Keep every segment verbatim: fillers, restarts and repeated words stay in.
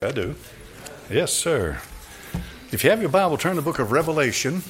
I do. Yes, sir. If you have your Bible, turn to the book of Revelation.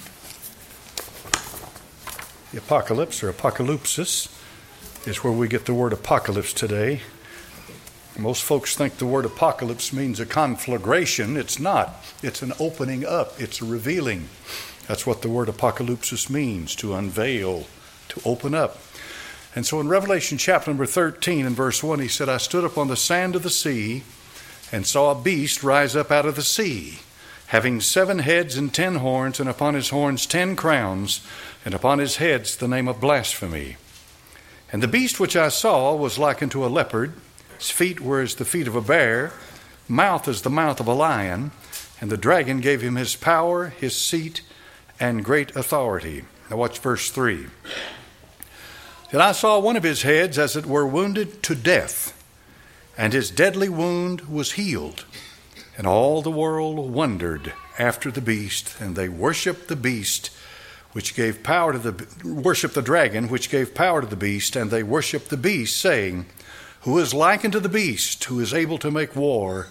The Apocalypse or Apocalypsis is where we get the word apocalypse today. Most folks think the word apocalypse means a conflagration. It's not. It's an opening up. It's a revealing. That's what the word apocalypsis means, to unveil, to open up. And so in Revelation chapter number thirteen and verse one, he said, I stood upon the sand of the sea and saw a beast rise up out of the sea, having seven heads and ten horns, and upon his horns ten crowns, and upon his heads the name of blasphemy. And the beast which I saw was like unto a leopard. His feet were as the feet of a bear, mouth as the mouth of a lion. And the dragon gave him his power, his seat, and great authority. Now watch verse three. Then I saw one of his heads as it were wounded to death, and his deadly wound was healed. And all the world wondered after the beast, and they worshipped the beast, which gave power to the, worshipped the dragon, which gave power to the beast, and they worshipped the beast, saying, Who is like unto the beast, who is able to make war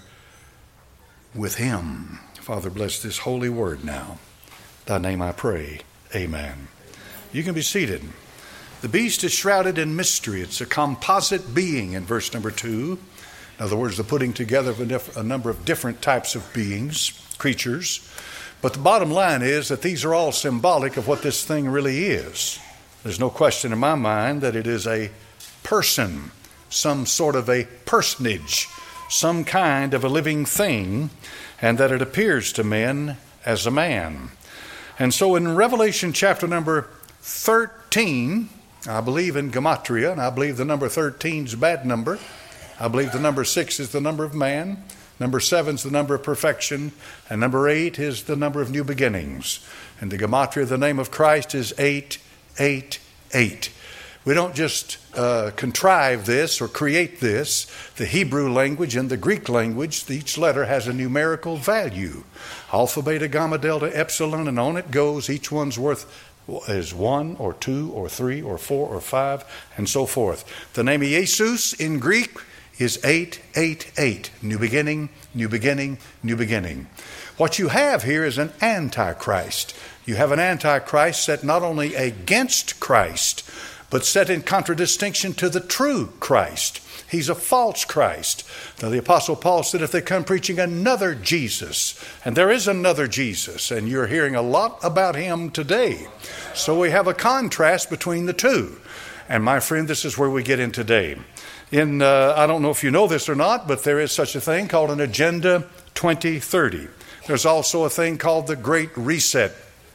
with him? Father, bless this holy word now. Thy name I pray. Amen. You can be seated. The beast is shrouded in mystery. It's a composite being in verse number two. In other words, the putting together of a, diff- a number of different types of beings, creatures. But the bottom line is that these are all symbolic of what this thing really is. There's no question in my mind that it is a person, some sort of a personage, some kind of a living thing, and that it appears to men as a man. And so in Revelation chapter number thirteen, I believe in gematria, and I believe the number thirteen is a bad number. I believe the number six is the number of man, number seven is the number of perfection, and number eight is the number of new beginnings. And the gematria, the name of Christ, is eight eight eight. We don't just uh, contrive this or create this. The Hebrew language and the Greek language, each letter has a numerical value. Alpha, beta, gamma, delta, epsilon, and on it goes. Each one's worth is one or two or three or four or five and so forth. The name of Jesus in Greek is eight eight eight. New beginning, new beginning, new beginning. What you have here is an antichrist. You have an antichrist set not only against Christ, but set in contradistinction to the true Christ. He's a false Christ. Now the Apostle Paul said if they come preaching another Jesus, and there is another Jesus, and you're hearing a lot about him today. So we have a contrast between the two. And my friend, this is where we get in today. In uh, I don't know if you know this or not, but there is such a thing called an Agenda twenty thirty. There's also a thing called the Great Reset.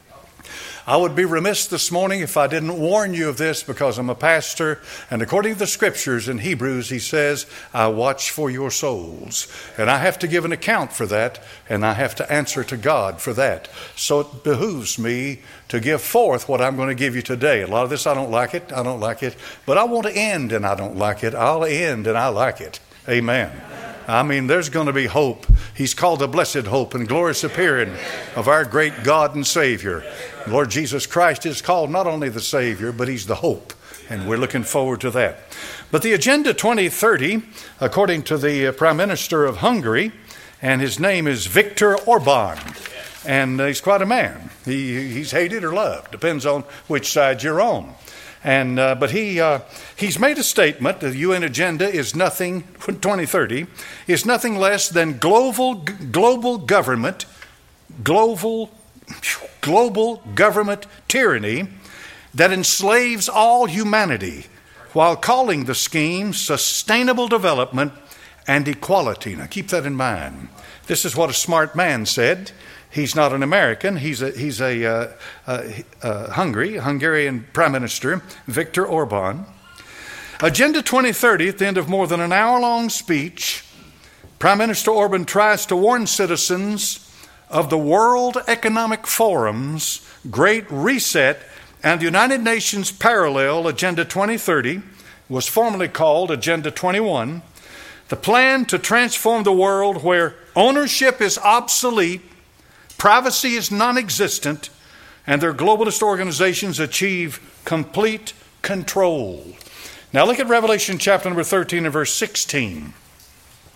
I would be remiss this morning if I didn't warn you of this, because I'm a pastor, and according to the scriptures in Hebrews, he says, I watch for your souls. And I have to give an account for that, and I have to answer to God for that. So it behooves me to give forth what I'm going to give you today. A lot of this, I don't like it, I don't like it, but I want to end and I don't like it. I'll end and I like it. Amen. I mean, there's going to be hope. He's called the blessed hope and glorious appearing of our great God and Savior. Lord Jesus Christ is called not only the Savior, but he's the hope. And we're looking forward to that. But the Agenda twenty thirty, according to the Prime Minister of Hungary, and his name is Viktor Orban. And he's quite a man. He, he's hated or loved. Depends on which side you're on. And uh, but he uh, he's made a statement. The U N agenda is nothing. twenty thirty is nothing less than global global government, global global government tyranny that enslaves all humanity, while calling the scheme sustainable development and equality. Now keep that in mind. This is what a smart man said. He's not an American. He's a he's a uh, uh, uh, Hungary, Hungarian Prime Minister, Viktor Orban. Agenda twenty thirty, at the end of more than an hour-long speech, Prime Minister Orban tries to warn citizens of the World Economic Forum's Great Reset, and the United Nations parallel Agenda twenty thirty was formerly called Agenda twenty-one, the plan to transform the world where ownership is obsolete, privacy is non-existent, and their globalist organizations achieve complete control. Now look at Revelation chapter number thirteen and verse sixteen.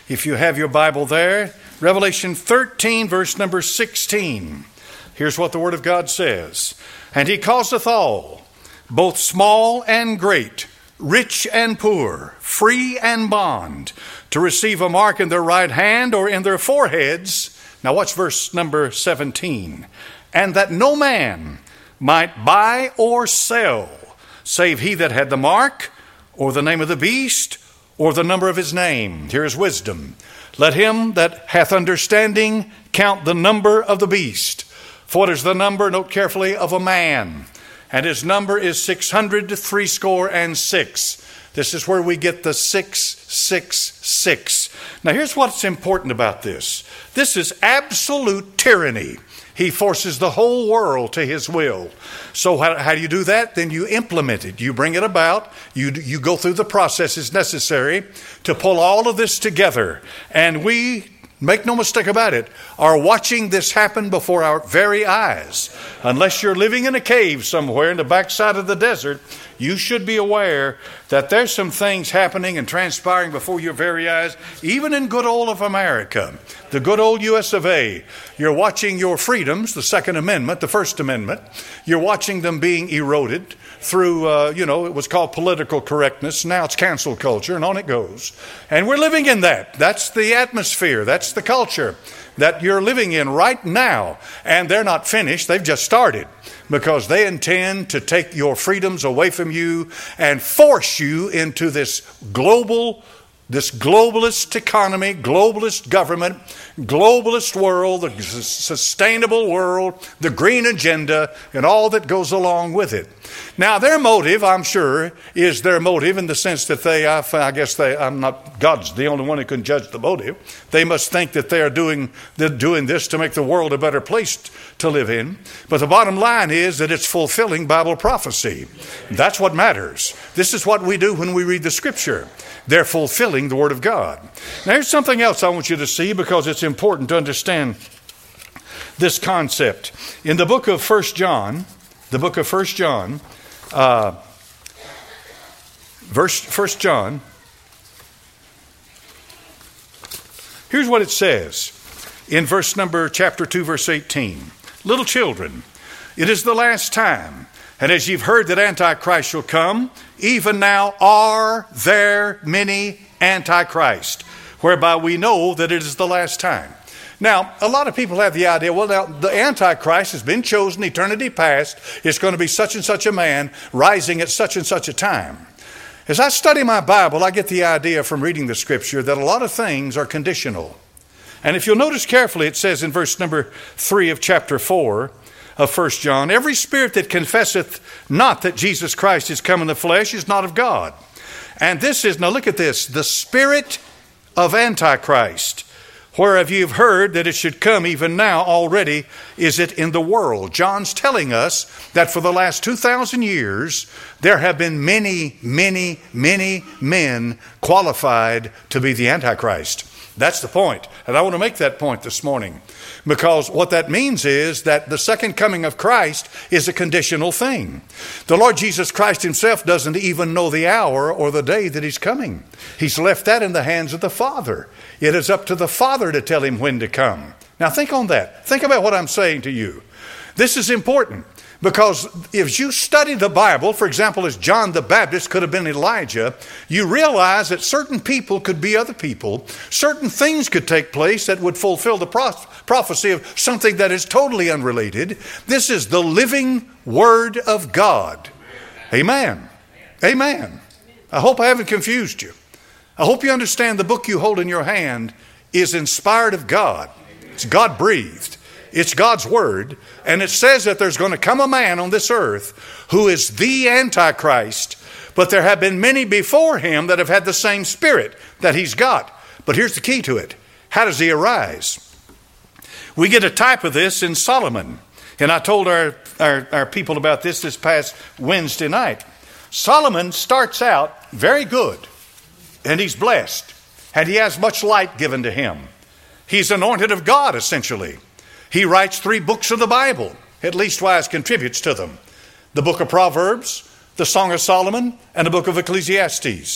If you have your Bible there, Revelation thirteen, verse number sixteen. Here's what the Word of God says. And he causeth all, both small and great, rich and poor, free and bond, to receive a mark in their right hand or in their foreheads. Now watch verse number seventeen. And that no man might buy or sell, save he that had the mark, or the name of the beast, or the number of his name. Here is wisdom. Let him that hath understanding count the number of the beast. For it is the number, note carefully, of a man. And his number is six hundred threescore and six. This is where we get the six six six. Now here's what's important about this. This is absolute tyranny. He forces the whole world to his will. So how, how do you do that? Then you implement it. You bring it about. You, you go through the processes necessary to pull all of this together. And we, make no mistake about it, are watching this happen before our very eyes. Unless you're living in a cave somewhere in the backside of the desert, you should be aware that there's some things happening and transpiring before your very eyes, even in good old of America, the good old U S of A. You're watching your freedoms, the Second Amendment, the First Amendment. You're watching them being eroded through, uh, you know, it was called political correctness. Now it's cancel culture, and on it goes. And we're living in that. That's the atmosphere. That's the culture that you're living in right now. And they're not finished. They've just started, because they intend to take your freedoms away from you and force you into this global, this globalist economy, globalist government, globalist world, the sustainable world, the green agenda, and all that goes along with it. Now, their motive, I'm sure, is their motive in the sense that they, I, I guess they, I'm not, God's the only one who can judge the motive. They must think that they are doing, they're doing this to make the world a better place to live in. But the bottom line is that it's fulfilling Bible prophecy. That's what matters. This is what we do when we read the Scripture. They're fulfilling the Word of God. Now, here's something else I want you to see, because it's important to understand this concept. In the book of First John, the book of First John, uh, verse First John, here's what it says in verse number chapter two, verse eighteen. Little children, it is the last time, and as you've heard that Antichrist shall come, even now are there many Antichrist, whereby we know that it is the last time. Now, a lot of people have the idea, well, now, the Antichrist has been chosen eternity past. It's going to be such and such a man rising at such and such a time. As I study my Bible, I get the idea from reading the Scripture that a lot of things are conditional. And if you'll notice carefully, it says in verse number three of chapter four of First John, every spirit that confesseth not that Jesus Christ is come in the flesh is not of God. And this is, now look at this, the spirit of Antichrist, whereof ye have heard that it should come, even now already is it in the world. John's telling us that for the last two thousand years, there have been many, many, many men qualified to be the Antichrist. That's the point. And I want to make that point this morning, because what that means is that the second coming of Christ is a conditional thing. The Lord Jesus Christ himself doesn't even know the hour or the day that he's coming. He's left that in the hands of the Father. It is up to the Father to tell him when to come. Now think on that. Think about what I'm saying to you. This is important, because if you study the Bible, for example, as John the Baptist could have been Elijah, you realize that certain people could be other people. Certain things could take place that would fulfill the prophecy of something that is totally unrelated. This is the living Word of God. Amen. Amen. I hope I haven't confused you. I hope you understand the book you hold in your hand is inspired of God. It's God-breathed. It's God's Word. And it says that there's going to come a man on this earth who is the Antichrist. But there have been many before him that have had the same spirit that he's got. But here's the key to it. How does he arise? We get a type of this in Solomon. And I told our, our, our people about this this past Wednesday night. Solomon starts out very good. And he's blessed. And he has much light given to him. He's anointed of God, essentially. He writes three books of the Bible, at least wise contributes to them. The book of Proverbs, the Song of Solomon, and the book of Ecclesiastes.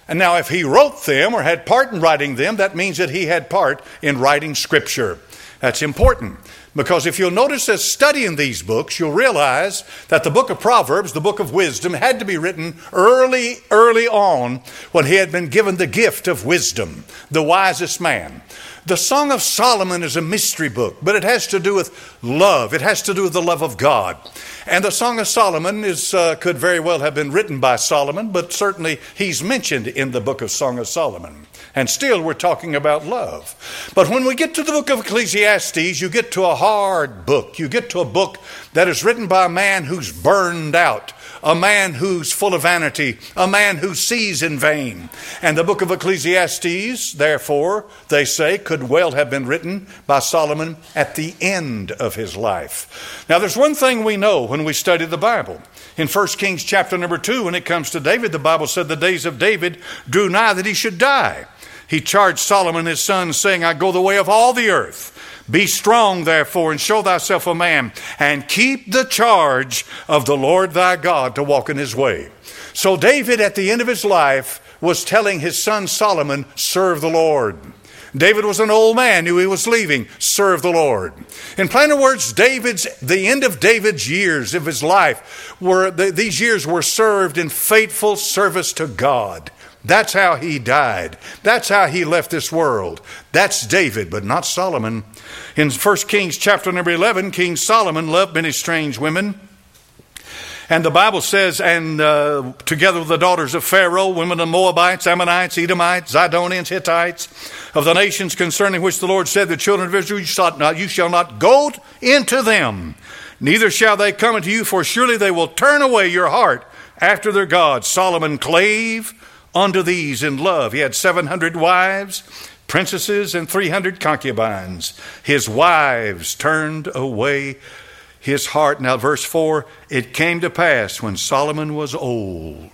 And now if he wrote them or had part in writing them, that means that he had part in writing Scripture. That's important, because if you'll notice as studying these books, you'll realize that the book of Proverbs, the book of wisdom, had to be written early, early on when he had been given the gift of wisdom, the wisest man. The Song of Solomon is a mystery book, but it has to do with love. It has to do with the love of God. And the Song of Solomon is uh, could very well have been written by Solomon, but certainly he's mentioned in the book of Song of Solomon. And still we're talking about love. But when we get to the book of Ecclesiastes, you get to a hard book. You get to a book that is written by a man who's burned out, a man who's full of vanity, a man who sees in vain. And the book of Ecclesiastes, therefore, they say, could well have been written by Solomon at the end of his life. Now, there's one thing we know when we study the Bible. In First Kings chapter number two, when it comes to David, the Bible said the days of David drew nigh that he should die. He charged Solomon his son, saying, I go the way of all the earth. Be strong, therefore, and show thyself a man, and keep the charge of the Lord thy God to walk in his way. So David, at the end of his life, was telling his son Solomon, serve the Lord. David was an old man, knew he was leaving. Serve the Lord. In plainer words, David's the end of David's years of his life were the, these years were served in faithful service to God. That's how he died. That's how he left this world. That's David, but not Solomon. In First Kings chapter number eleven, King Solomon loved many strange women. And the Bible says, and uh, together with the daughters of Pharaoh, women of Moabites, Ammonites, Edomites, Zidonians, Hittites, of the nations concerning which the Lord said, the children of Israel, you shall not, you shall not go into them, neither shall they come unto you, for surely they will turn away your heart after their gods. Solomon clave unto these in love. He had seven hundred wives, princesses, and three hundred concubines. His wives turned away his heart. Now, verse four, it came to pass when Solomon was old.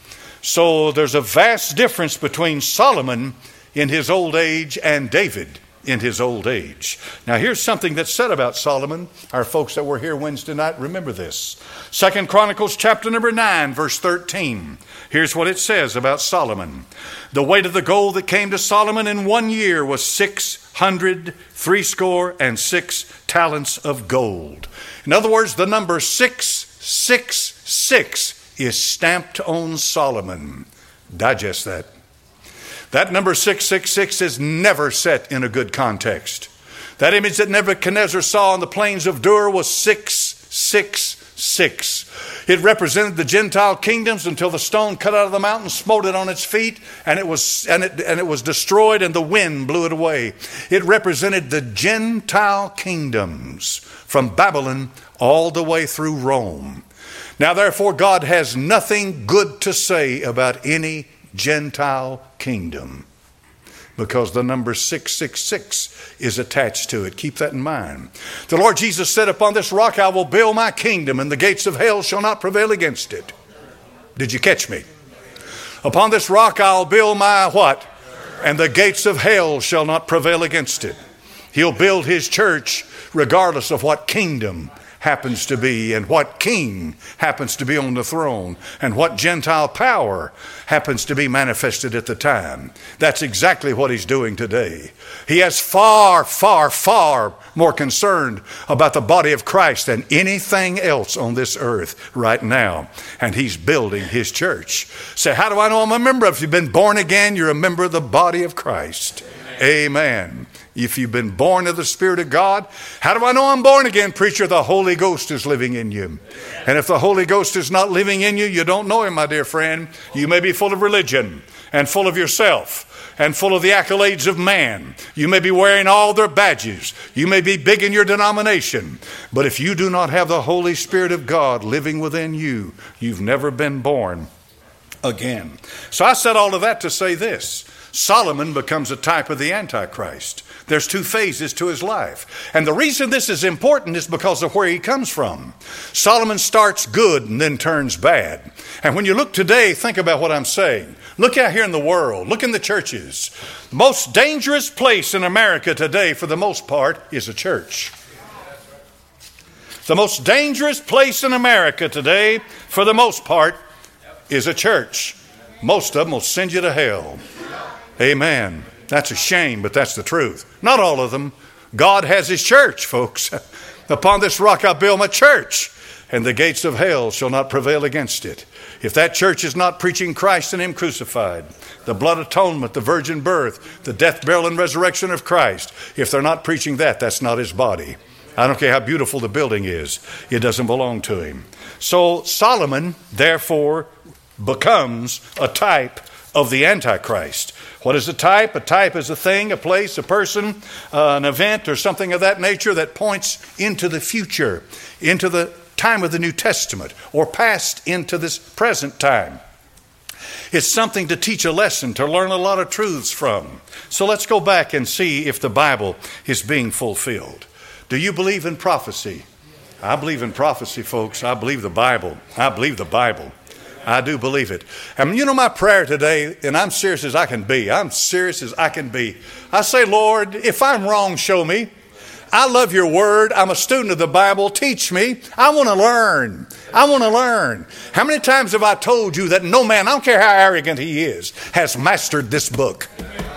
So there's a vast difference between Solomon in his old age and David in his old age. Now, here's something that's said about Solomon. Our folks that were here Wednesday night, remember this. Second Chronicles chapter number nine, verse thirteen. Here's what it says about Solomon. The weight of the gold that came to Solomon in one year was six hundred threescore and six talents of gold. In other words, the number six six six is stamped on Solomon. Digest that. That number six six six is never set in a good context. That image that Nebuchadnezzar saw on the plains of Dur was six six six. It represented the Gentile kingdoms until the stone cut out of the mountain smote it on its feet, and it was and it and it was destroyed, and the wind blew it away. It represented the Gentile kingdoms from Babylon all the way through Rome. Now, therefore, God has nothing good to say about any Gentile kingdom, because the number six six six is attached to it. Keep that in mind. The Lord Jesus said, upon this rock I will build my kingdom, and the gates of hell shall not prevail against it. Did you catch me? Upon this rock I'll build my what? And the gates of hell shall not prevail against it. He'll build his church regardless of what kingdom happens to be, and what king happens to be on the throne, and what Gentile power happens to be manifested at the time. That's exactly what he's doing today. He has far, far, far more concerned about the body of Christ than anything else on this earth right now. And he's building his church. Say, how do I know I'm a member? If you've been born again, you're a member of the body of Christ. Amen. Amen. If you've been born of the Spirit of God, how do I know I'm born again, preacher? The Holy Ghost is living in you. And if the Holy Ghost is not living in you, you don't know him, my dear friend. You may be full of religion and full of yourself and full of the accolades of man. You may be wearing all their badges. You may be big in your denomination. But if you do not have the Holy Spirit of God living within you, you've never been born again. So I said all of that to say this. Solomon becomes a type of the Antichrist. There's two phases to his life. And the reason this is important is because of where he comes from. Solomon starts good and then turns bad. And when you look today, think about what I'm saying. Look out here in the world. Look in the churches. The most dangerous place in America today, for the most part, is a church. The most dangerous place in America today, for the most part, is a church. most of them will send you to hell. Amen. That's a shame, but that's the truth. Not all of them. God has his church, folks. Upon this rock I build my church, and the gates of hell shall not prevail against it. If that church is not preaching Christ and him crucified, the blood atonement, the virgin birth, the death, burial, and resurrection of Christ, if they're not preaching that, that's not his body. I don't care how beautiful the building is. It doesn't belong to him. So Solomon, therefore, becomes a type of the Antichrist. What is a type? A type is a thing, a place, a person, uh, an event, or something of that nature that points into the future, into the time of the New Testament, or past into this present time. It's something to teach a lesson, to learn a lot of truths from. So let's go back and see if the Bible is being fulfilled. Do you believe in prophecy? I believe in prophecy, folks. I believe the Bible. I believe the Bible. I do believe it. And you know my prayer today, and I'm serious as I can be. I'm serious as I can be. I say, Lord, if I'm wrong, show me. I love your word. I'm a student of the Bible. Teach me. I want to learn. I want to learn. How many times have I told you that no man, I don't care how arrogant he is, has mastered this book?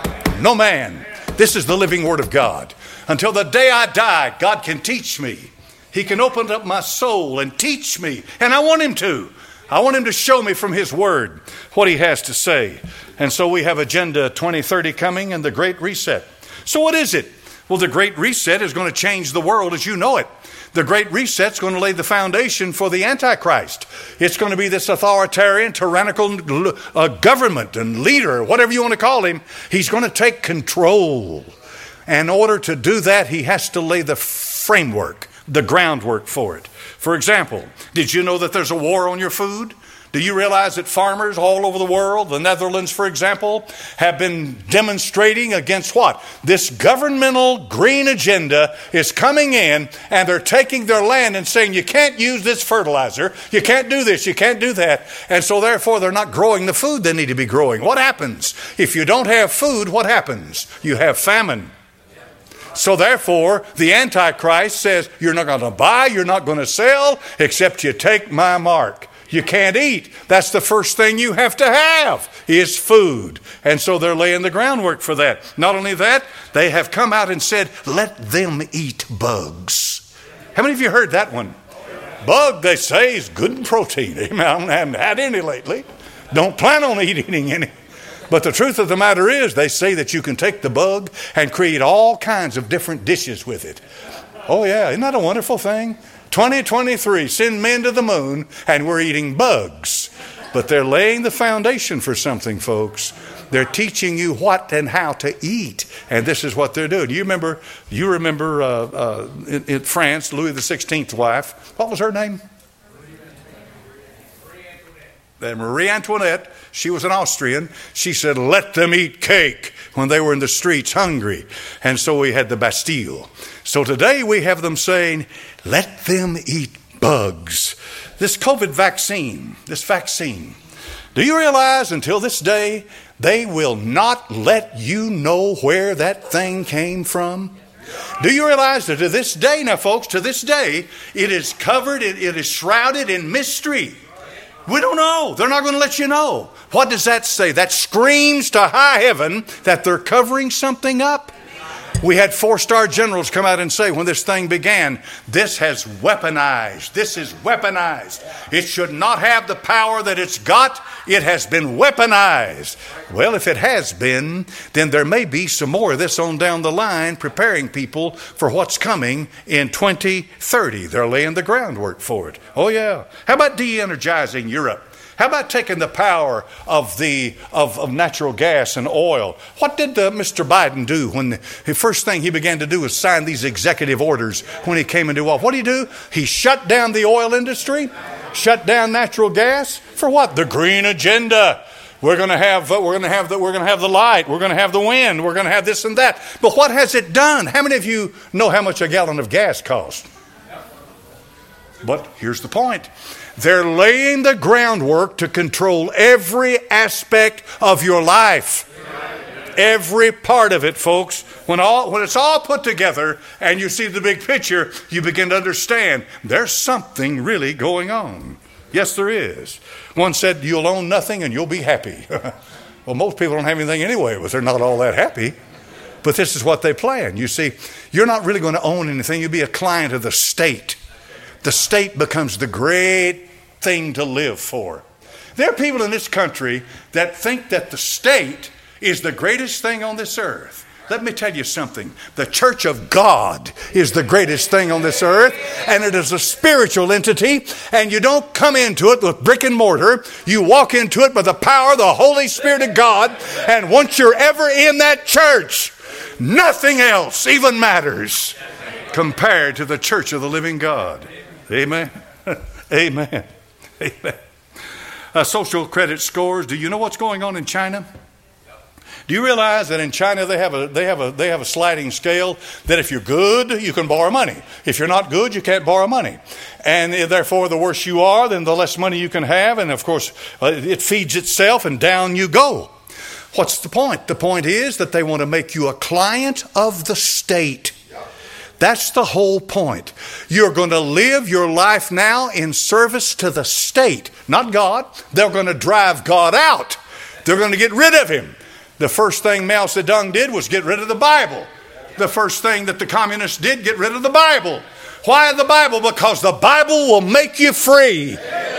No man. This is the living word of God. Until the day I die, God can teach me. He can open up my soul and teach me. And I want him to. I want him to show me from his word what he has to say. And so we have Agenda twenty thirty coming and the Great Reset. So what is it? Well, the Great Reset is going to change the world as you know it. The Great Reset is going to lay the foundation for the Antichrist. It's going to be this authoritarian, tyrannical uh, government and leader, whatever you want to call him. He's going to take control. And in order to do that, he has to lay the framework, the groundwork for it. For example, did you know that there's a war on your food? Do you realize that farmers all over the world, the Netherlands, for example, have been demonstrating against what? This governmental green agenda is coming in, and they're taking their land and saying, you can't use this fertilizer, you can't do this, you can't do that. And so therefore they're not growing the food they need to be growing. What happens? If you don't have food, what happens? You have famine. So therefore, the Antichrist says, you're not going to buy, you're not going to sell, except you take my mark. You can't eat. That's the first thing you have to have is food. And so they're laying the groundwork for that. Not only that, they have come out and said, let them eat bugs. How many of you heard that one? Bug, they say, is good in protein. I haven't had any lately. Don't plan on eating any. But the truth of the matter is, they say that you can take the bug and create all kinds of different dishes with it. Oh yeah, isn't that a wonderful thing? twenty twenty-three, send men to the moon, and we're eating bugs. But they're laying the foundation for something, folks. They're teaching you what and how to eat. And this is what they're doing. You remember, you remember uh, uh, in, in France, Louis the sixteenth's wife. What was her name? That Marie Antoinette, she was an Austrian. She said, let them eat cake when they were in the streets hungry. And so we had the Bastille. So today we have them saying, let them eat bugs. This COVID vaccine, this vaccine, do you realize until this day, they will not let you know where that thing came from? Do you realize that to this day, now folks, to this day, it is covered, it, it is shrouded in mystery. We don't know. They're not going to let you know. What does that say? That screams to high heaven that they're covering something up. We had four-star generals come out and say when this thing began, this has weaponized. This is weaponized. It should not have the power that it's got. It has been weaponized. Well, if it has been, then there may be some more of this on down the line, preparing people for what's coming in twenty thirty. They're laying the groundwork for it. Oh, yeah. How about de-energizing Europe? How about taking the power of the of, of natural gas and oil? What did uh, Mister Biden do when the, the first thing he began to do was sign these executive orders when he came into office? What did he do? He shut down the oil industry, shut down natural gas for what? The green agenda. We're going to have uh, we're going to have the we're going to have the light. We're going to have the wind. We're going to have this and that. But what has it done? How many of you know how much a gallon of gas costs? But here's the point. They're laying the groundwork to control every aspect of your life. Every part of it, folks. When all when it's all put together and you see the big picture, you begin to understand there's something really going on. Yes, there is. One said, you'll own nothing and you'll be happy. Well, most people don't have anything anyway, but they're not all that happy. But this is what they plan. You see, you're not really going to own anything. You'll be a client of the state. The state becomes the great thing to live for. There are people in this country that think that the state is the greatest thing on this earth. Let me tell you something. The church of God is the greatest thing on this earth, and it is a spiritual entity, and you don't come into it with brick and mortar. You walk into it by the power of the Holy Spirit of God, and once you're ever in that church, nothing else even matters compared to the church of the living God. Amen. Amen. Amen. Uh, social credit scores. Do you know what's going on in China? Do you realize that in China they have a they have a they have a sliding scale that if you're good, you can borrow money. If you're not good, you can't borrow money. And therefore, the worse you are, then the less money you can have. And of course, uh, it feeds itself and down you go. What's the point? The point is that they want to make you a client of the state. That's the whole point. You're going to live your life now in service to the state, not God. They're going to drive God out. They're going to get rid of him. The first thing Mao Zedong did was get rid of the Bible. The first thing that the communists did, get rid of the Bible. Why the Bible? Because the Bible will make you free.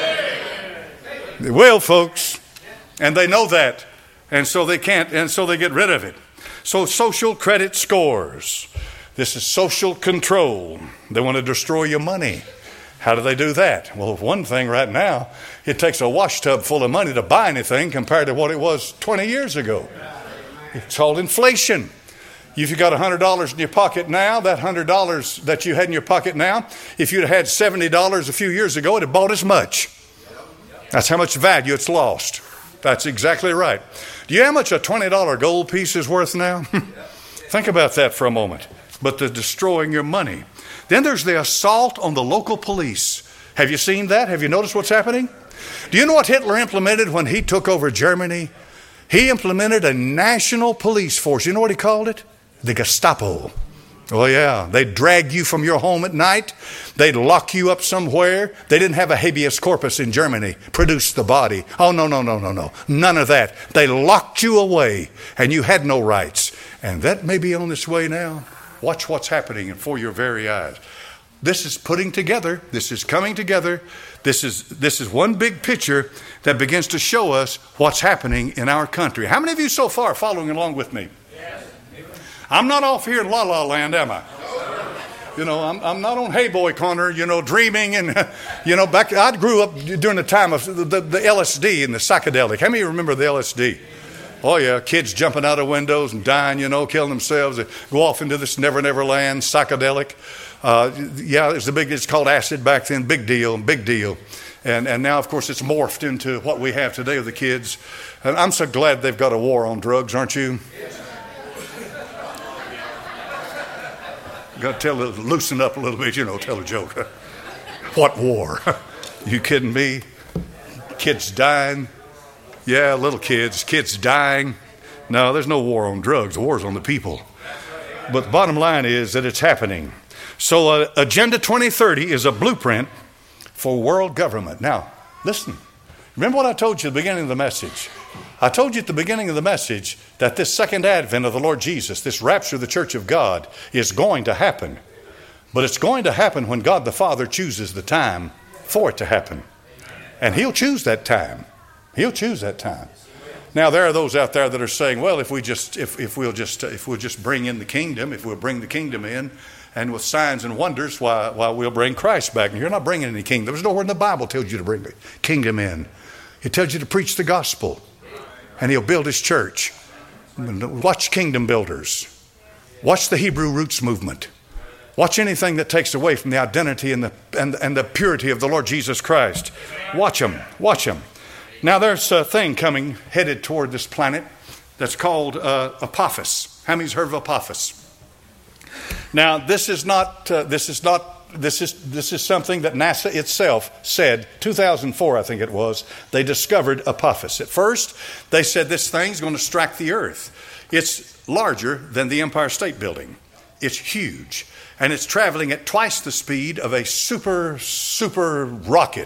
They will, folks. And they know that. And so they can't, and so they get rid of it. So social credit scores. This is social control. They want to destroy your money. How do they do that? Well, one thing right now, it takes a wash tub full of money to buy anything compared to what it was twenty years ago. It's called inflation. If you've got one hundred dollars in your pocket now, that one hundred dollars that you had in your pocket now, if you'd had seventy dollars a few years ago, it had bought as much. That's how much value it's lost. That's exactly right. Do you know how much a twenty dollar gold piece is worth now? Think about that for a moment. But they're destroying your money. Then there's the assault on the local police. Have you seen that? Have you noticed what's happening? Do you know what Hitler implemented when he took over Germany? He implemented a national police force. You know what he called it? The Gestapo. Oh, yeah. They'd drag you from your home at night. They'd lock you up somewhere. They didn't have a habeas corpus in Germany. Produce the body. Oh, no, no, no, no, no. None of that. They locked you away, and you had no rights. And that may be on its way now. Watch what's happening before your very eyes. This is putting together. This is coming together. This is this is one big picture that begins to show us what's happening in our country. How many of you so far are following along with me? Yes. I'm not off here in La La Land, am I? You know, I'm, I'm not on Hey Boy Corner, you know, dreaming and, you know, back. I grew up during the time of the, the, the L S D and the psychedelic. How many of you remember the L S D? Oh, yeah, kids jumping out of windows and dying, you know, killing themselves. They go off into this never, never land, psychedelic. Uh, yeah, it's, a big, it's called acid back then, big deal, big deal. And and now, of course, it's morphed into what we have today with the kids. And I'm so glad they've got a war on drugs, aren't you? Got to tell, loosen up a little bit, you know, tell a joke. What war? You kidding me? Kids dying. Yeah, little kids, kids dying. No, there's no war on drugs. The war's on the people. But the bottom line is that it's happening. So uh, Agenda twenty thirty is a blueprint for world government. Now, listen. Remember what I told you at the beginning of the message? I told you at the beginning of the message that this second advent of the Lord Jesus, this rapture of the church of God, is going to happen. But it's going to happen when God the Father chooses the time for it to happen. And He'll choose that time. He'll choose that time. Now there are those out there that are saying, well, if we just if, if we'll just if we'll just bring in the kingdom, if we'll bring the kingdom in, and with signs and wonders, why why we'll bring Christ back. And you're not bringing any kingdom. There's nowhere in the Bible tells you to bring the kingdom in. It tells you to preach the gospel, and He'll build His church. Watch Kingdom Builders. Watch the Hebrew Roots movement. Watch anything that takes away from the identity and the and, and the purity of the Lord Jesus Christ. Watch them. Watch them. Now there's a thing coming headed toward this planet that's called uh, Apophis. How many's heard of Apophis? Now this is not uh, this is not this is this is something that NASA itself said two thousand four, I think it was. They discovered Apophis. At first, they said this thing's going to strike the earth. It's larger than the Empire State Building. It's huge, and it's traveling at twice the speed of a super super rocket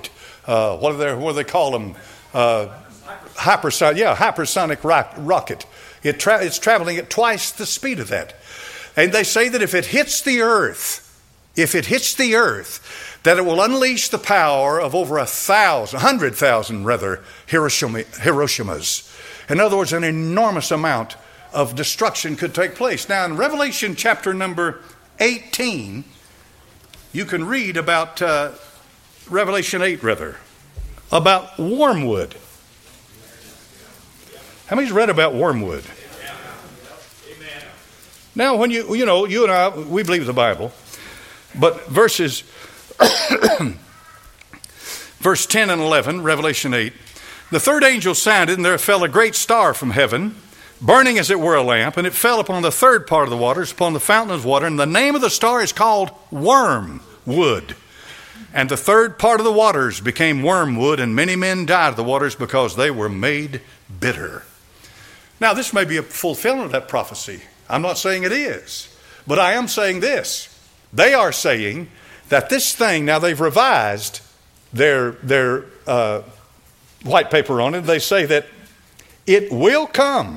uh, what, are they, what do they call them? Uh, hypersonic, yeah, hypersonic rock, rocket. It tra- it's traveling at twice the speed of that. And they say that if it hits the earth, if it hits the earth, that it will unleash the power of over a thousand, a hundred thousand rather, Hiroshima, Hiroshimas. In other words, an enormous amount of destruction could take place. Now, in Revelation chapter number eighteen, you can read about, uh, Revelation eight rather, about wormwood. How many's read about wormwood? Now, when you, you know, you and I, we believe the Bible, but verses, verse ten and eleven, Revelation eight, the third angel sounded, and there fell a great star from heaven, burning as it were a lamp, and it fell upon the third part of the waters, upon the fountain of water, and the name of the star is called Wormwood. And the third part of the waters became wormwood, and many men died of the waters because they were made bitter. Now, this may be a fulfillment of that prophecy. I'm not saying it is, but I am saying this. They are saying that this thing, now they've revised their, their uh, white paper on it. They say that it will come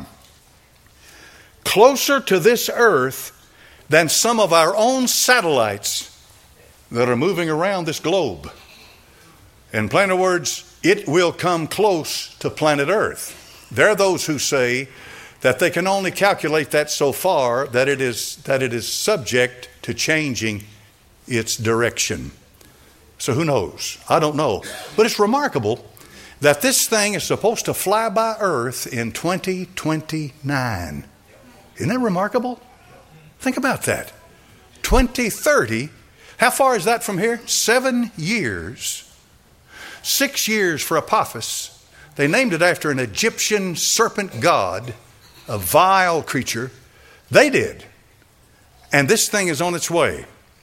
closer to this earth than some of our own satellites that are moving around this globe. In plainer words, it will come close to planet Earth. There are those who say that they can only calculate that so far, that it is that it is subject to changing its direction. So who knows? I don't know. But it's remarkable that this thing is supposed to fly by Earth in twenty twenty-nine. Isn't that remarkable? Think about that. twenty thirty. How far is that from here? Seven years. Six years for Apophis. They named it after an Egyptian serpent god, a vile creature. They did. And this thing is on its way.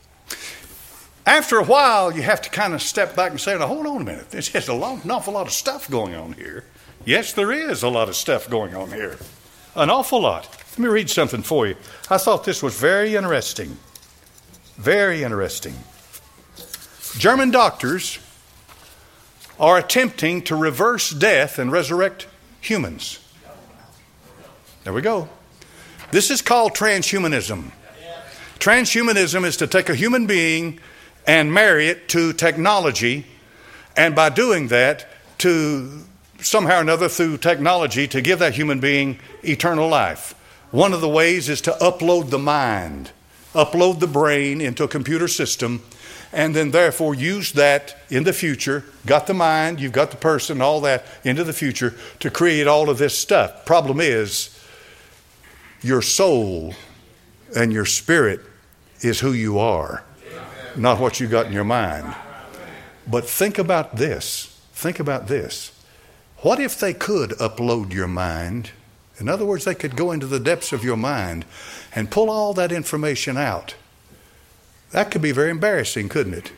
After a while, you have to kind of step back and say, now, hold on a minute. There's just a long, an awful lot of stuff going on here. Yes, there is a lot of stuff going on here. An awful lot. Let me read something for you. I thought this was very interesting. Very interesting. German doctors are attempting to reverse death and resurrect humans. There we go. This is called transhumanism. Transhumanism is to take a human being and marry it to technology, and by doing that, to somehow or another through technology, to give that human being eternal life. One of the ways is to upload the mind, upload the brain into a computer system, and then therefore use that in the future. Got the mind, you've got the person, all that into the future to create all of this stuff. Problem is, your soul and your spirit is who you are, not what you got in your mind. But think about this. Think about this. What if they could upload your mind? In other words, they could go into the depths of your mind and pull all that information out. That could be very embarrassing, couldn't it?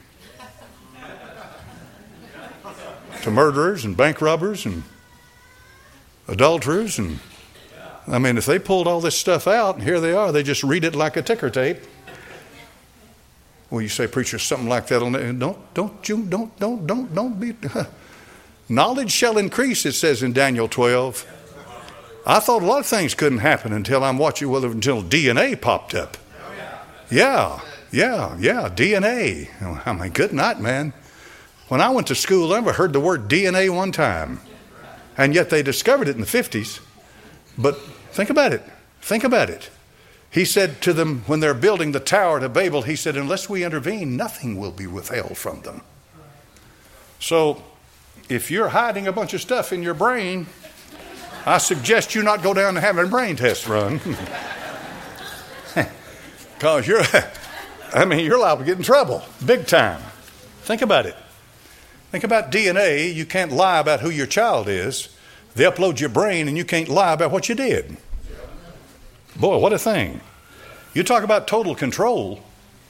To murderers and bank robbers and adulterers. And I mean, if they pulled all this stuff out, and here they are, they just read it like a ticker tape. Well, you say, preacher, something like that. Don't, don't you, don't, don't, don't, don't be. Knowledge shall increase, it says in Daniel twelve. I thought a lot of things couldn't happen until I'm watching, well, until D N A popped up. Yeah, yeah, yeah, D N A. I mean, good night, man. When I went to school, I never heard the word D N A one time. And yet they discovered it in the fifties. But think about it. Think about it. He said to them when they're building the tower to Babel, he said, unless we intervene, nothing will be withheld from them. So if you're hiding a bunch of stuff in your brain, I suggest you not go down and have a brain test run. Because you're, I mean, you're liable to get in trouble, big time. Think about it. Think about D N A. You can't lie about who your child is. They upload your brain and you can't lie about what you did. Boy, what a thing. You talk about total control.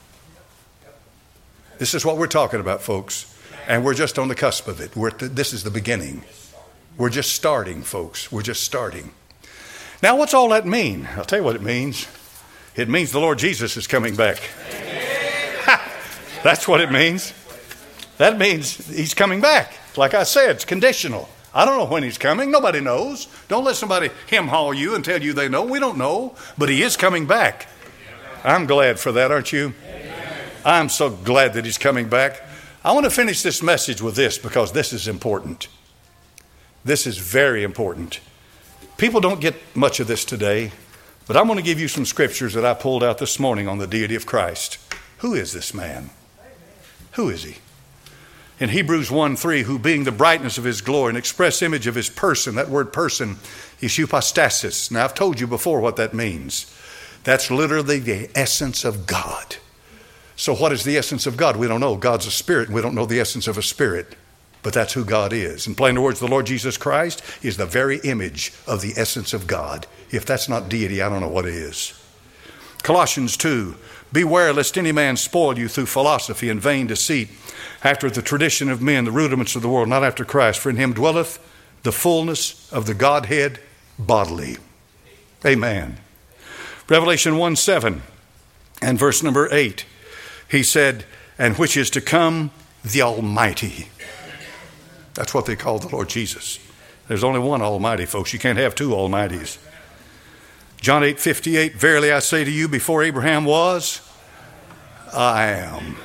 This is what we're talking about, folks. And we're just on the cusp of it. We're th- this is the beginning. We're just starting, folks. We're just starting. Now, what's all that mean? I'll tell you what it means. It means the Lord Jesus is coming back. That's what it means. That means he's coming back. Like I said, it's conditional. I don't know when he's coming. Nobody knows. Don't let somebody hem-haw you and tell you they know. We don't know. But he is coming back. I'm glad for that, aren't you? I'm so glad that he's coming back. I want to finish this message with this because this is important. This is very important. People don't get much of this today, but I'm going to give you some scriptures that I pulled out this morning on the deity of Christ. Who is this man? Who is he? In Hebrews one three, who being the brightness of his glory and express image of his person, that word person is hypostasis. Now I've told you before what that means. That's literally the essence of God. So what is the essence of God? We don't know. God's a spirit, and we don't know the essence of a spirit. But that's who God is. In plain words, the Lord Jesus Christ is the very image of the essence of God. If that's not deity, I don't know what is. Colossians two, beware lest any man spoil you through philosophy and vain deceit, after the tradition of men, the rudiments of the world, not after Christ. For in him dwelleth the fullness of the Godhead bodily. Amen. Revelation one seven and verse number eight. He said, and which is to come, the Almighty. That's what they call the Lord Jesus. There's only one Almighty, folks. You can't have two Almighties. John eight fifty-eight, verily I say to you, before Abraham was, I am.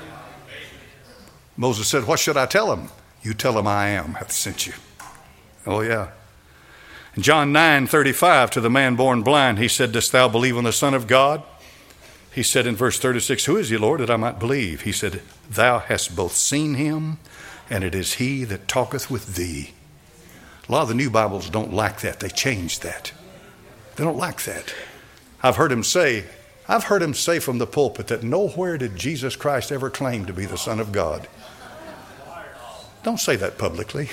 Moses said, what should I tell him? You tell him I am, hath sent you. Oh, yeah. In John nine thirty-five, to the man born blind, he said, dost thou believe on the Son of God? He said in verse thirty-six, who is he, Lord, that I might believe? He said, thou hast both seen him, and it is he that talketh with thee. A lot of the new Bibles don't like that. They changed that. They don't like that. I've heard him say, I've heard him say from the pulpit that nowhere did Jesus Christ ever claim to be the Son of God. Don't say that publicly.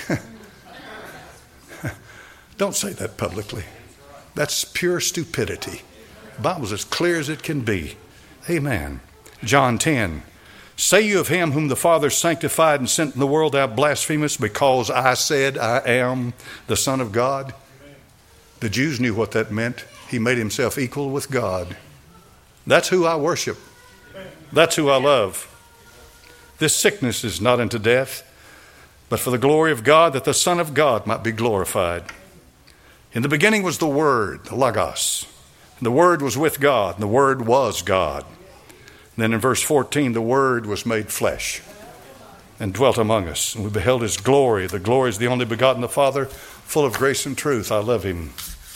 Don't say that publicly. That's pure stupidity. The Bible's as clear as it can be. Amen. John ten. Say you of him whom the Father sanctified and sent in the world, thou blasphemest, because I said I am the Son of God? The Jews knew what that meant. He made himself equal with God. That's who I worship. That's who I love. This sickness is not unto death, but for the glory of God, that the Son of God might be glorified. In the beginning was the Word, the Logos. And the Word was with God, and the Word was God. And then in verse fourteen, the Word was made flesh and dwelt among us. And we beheld his glory. The glory is the only begotten of the Father, full of grace and truth. I love him.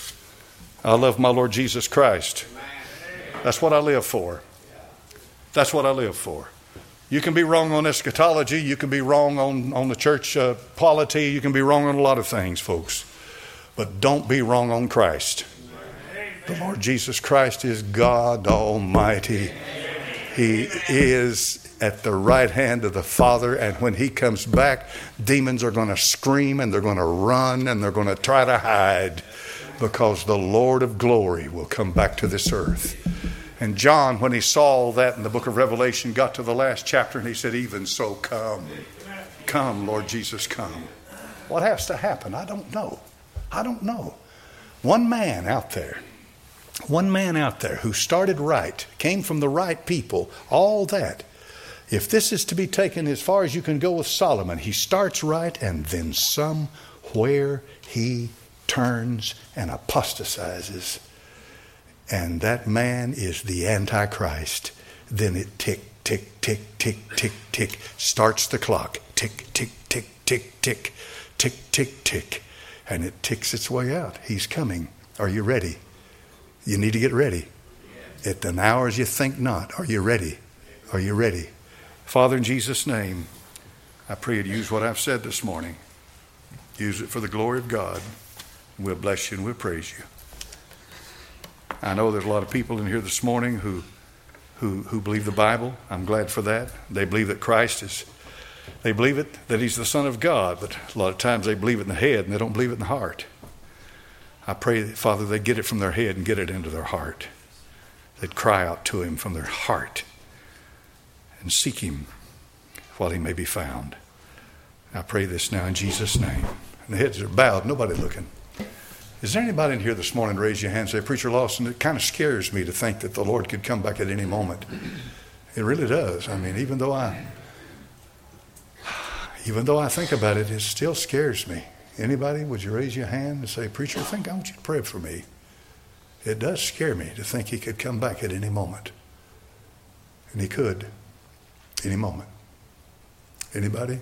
I love my Lord Jesus Christ. That's what I live for. That's what I live for. You can be wrong on eschatology. You can be wrong on, on the church uh, polity. You can be wrong on a lot of things, folks. But don't be wrong on Christ. The Lord Jesus Christ is God Almighty. He is at the right hand of the Father, and when he comes back, demons are going to scream and they're going to run and they're going to try to hide, because the Lord of glory will come back to this earth. And John, when he saw all that in the book of Revelation, got to the last chapter and he said, even so, come. Come, Lord Jesus, come. What has to happen? I don't know. I don't know. One man out there, one man out there who started right, came from the right people, all that. If this is to be taken as far as you can go with Solomon, he starts right and then somewhere he turns and apostatizes. And that man is the Antichrist. Then it tick, tick, tick, tick, tick, tick, starts the clock. Tick, tick, tick, tick, tick, tick, tick, tick. And it ticks its way out. He's coming. Are you ready? You need to get ready. At an hour as you think not. Are you ready? Are you ready? Father, in Jesus' name, I pray you to use what I've said this morning. Use it for the glory of God. We'll bless you and we'll praise you. I know there's a lot of people in here this morning who, who, who believe the Bible. I'm glad for that. They believe that Christ is, they believe it, that he's the Son of God, but a lot of times they believe it in the head and they don't believe it in the heart. I pray, Father, they get it from their head and get it into their heart. They'd cry out to him from their heart and seek him while he may be found. I pray this now in Jesus' name. And the heads are bowed, nobody looking. Is there anybody in here this morning, raise your hand and say, Preacher Lawson, it kind of scares me to think that the Lord could come back at any moment. It really does. I mean, even though I, Even though I think about it, it still scares me. Anybody, would you raise your hand and say, preacher, I think I want you to pray for me. It does scare me to think he could come back at any moment. And he could, any moment. Anybody?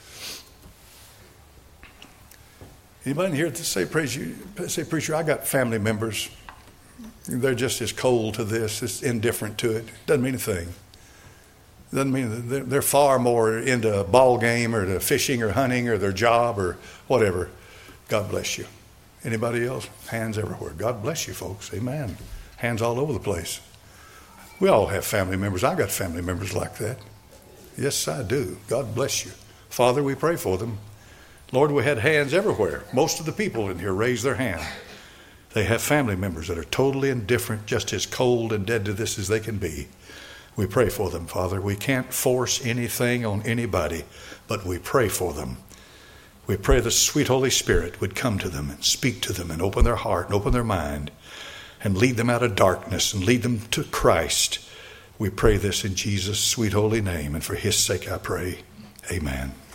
Anybody in here to say, preacher, say, preacher, I got family members. They're just as cold to this, as indifferent to it. Doesn't mean a thing. Doesn't mean they're, they're far more into a ball game or to fishing or hunting or their job or whatever. God bless you. Anybody else? Hands everywhere. God bless you, folks. Amen. Hands all over the place. We all have family members. I got family members like that. Yes, I do. God bless you. Father, we pray for them. Lord, we had hands everywhere. Most of the people in here raised their hand. They have family members that are totally indifferent, just as cold and dead to this as they can be. We pray for them, Father. We can't force anything on anybody, but we pray for them. We pray the sweet Holy Spirit would come to them and speak to them and open their heart and open their mind and lead them out of darkness and lead them to Christ. We pray this in Jesus' sweet holy name, and for his sake I pray. Amen.